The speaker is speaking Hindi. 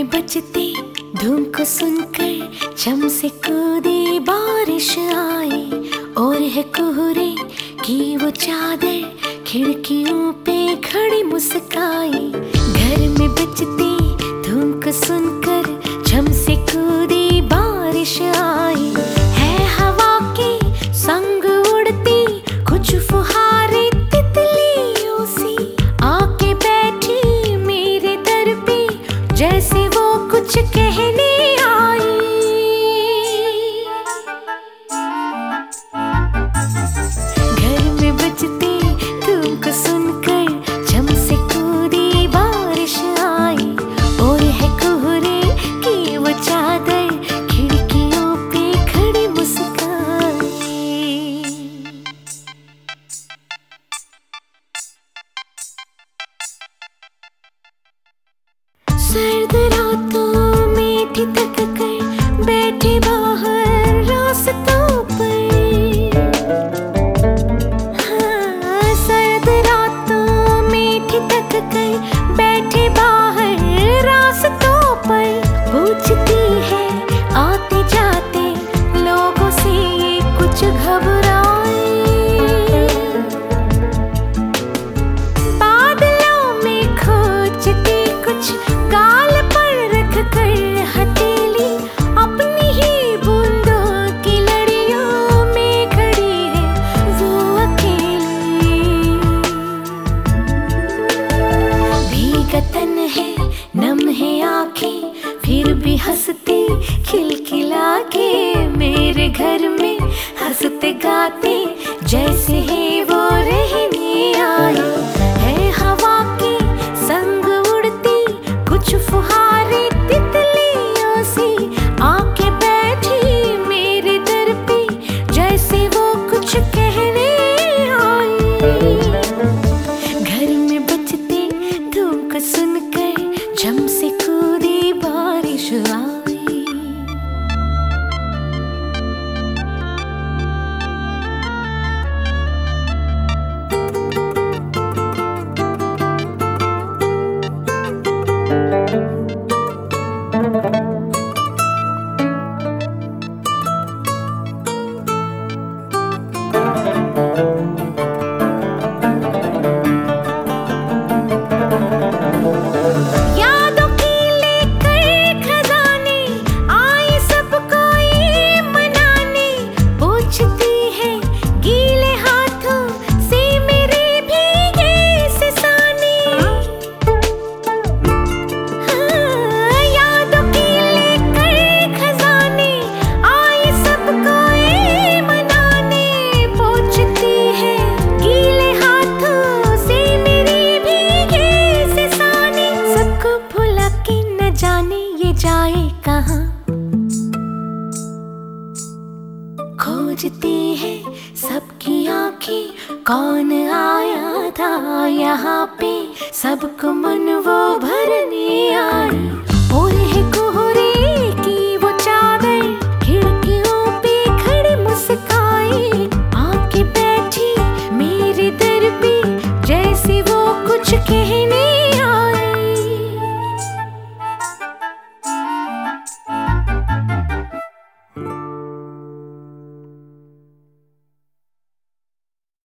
में बजती धूम को सुनकर छम से कूदी बारिश आई। और है कोहरे की वो चादर खिड़कियों पे खड़ी मुस्काई। घर में बजती धूम को सुनकर छम से कूदी बारिश आई। है हवा के संग उड़ती कुछ फुहारे तितलियों सी आके बैठी मेरे दर पे जैसे वो कुछ कहने आई। घर में बजती धूम को सुनकर छम से कूदी बारिश आई। और है कोहरे की वो चादर खिड़कियों पे खड़ी मुस्काई। सर्द रातों में ठिठक कर बैठे बाहर रास्तों पर। हाँ, सर्द रातों में ठिठक कर बैठे बाहर रास्तों पर। पूछती है आते जाते लोगों से ये कुछ घबराए। बादलों में खोजती कुछ गाल पर रख कर हथेली अपनी ही बूंदों की लड़ियों में खड़ी है वो अकेली। भीगा तन है नम है आंखें फिर भी हंसती खिलखिला के मेरे घर में हंसते गाते जैसे है वो रहने आए। है हवा के संग उड़ती कुछ फुहारे तितलियों सी आके बैठी मेरे दर पे जैसे वो कुछ कहने आई। घर में बजती धूम को सुनकर झम से कूदी बारिश आई। यादों की लेकर खजाने आए सबको ये मनाने। पूछती है गीले हाथों से मेरे भीगे से साने। हाँ, यादों की लेकर खजाने आए सबको ये मनाने। पूछती है गीले हाथों से मेरे भीगे से साने। सबको भुला के न जाने ये जाए कहाँ। खोजती है सबकी आंखें कौन आया था यहाँ पे सबको मन वो भरने आई।